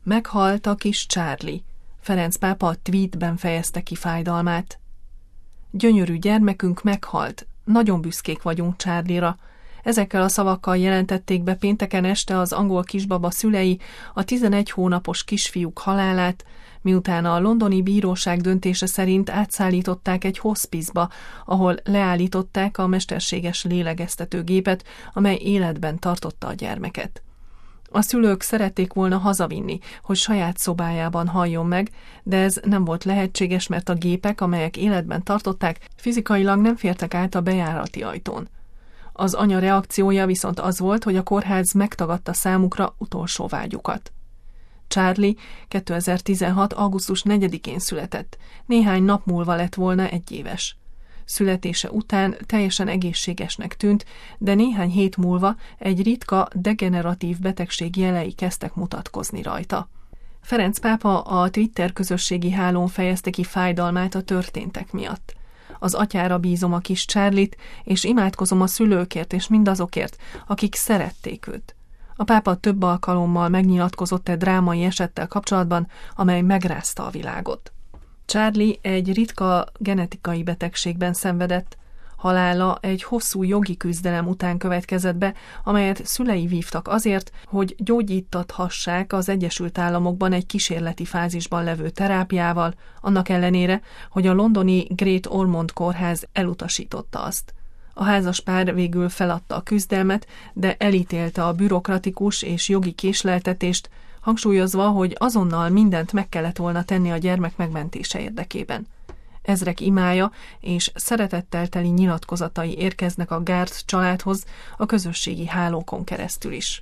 Meghalt a kis Charlie. Ferenc pápa a tweetben fejezte ki fájdalmát. Gyönyörű gyermekünk meghalt. Nagyon büszkék vagyunk Charlie-ra. Ezekkel a szavakkal jelentették be pénteken este az angol kisbaba szülei a 11 hónapos kisfiúk halálát, miután a londoni bíróság döntése szerint átszállították egy hospizba, ahol leállították a mesterséges lélegeztetőgépet, amely életben tartotta a gyermeket. A szülők szerették volna hazavinni, hogy saját szobájában halljon meg, de ez nem volt lehetséges, mert a gépek, amelyek életben tartották, fizikailag nem fértek át a bejárati ajtón. Az anya reakciója viszont az volt, hogy a kórház megtagadta számukra utolsó vágyukat. Charlie 2016. augusztus 4-én született, néhány nap múlva lett volna 1 éves. Születése után teljesen egészségesnek tűnt, de néhány hét múlva egy ritka degeneratív betegség jelei kezdtek mutatkozni rajta. Ferenc pápa a Twitter közösségi hálón fejezte ki fájdalmát a történtek miatt. Az atyára bízom a kis Charlie-t, és imádkozom a szülőkért és mindazokért, akik szerették őt. A pápa több alkalommal megnyilatkozott egy drámai esettel kapcsolatban, amely megrázta a világot. Charlie egy ritka genetikai betegségben szenvedett. Halála egy hosszú jogi küzdelem után következett be, amelyet szülei vívtak azért, hogy gyógyítathassák az Egyesült Államokban egy kísérleti fázisban levő terápiával, annak ellenére, hogy a londoni Great Ormond kórház elutasította azt. A házaspár végül feladta a küzdelmet, de elítélte a bürokratikus és jogi késleltetést, hangsúlyozva, hogy azonnal mindent meg kellett volna tenni a gyermek megmentése érdekében. Ezrek imája és szeretettel teli nyilatkozatai érkeznek a Gard családhoz a közösségi hálókon keresztül is.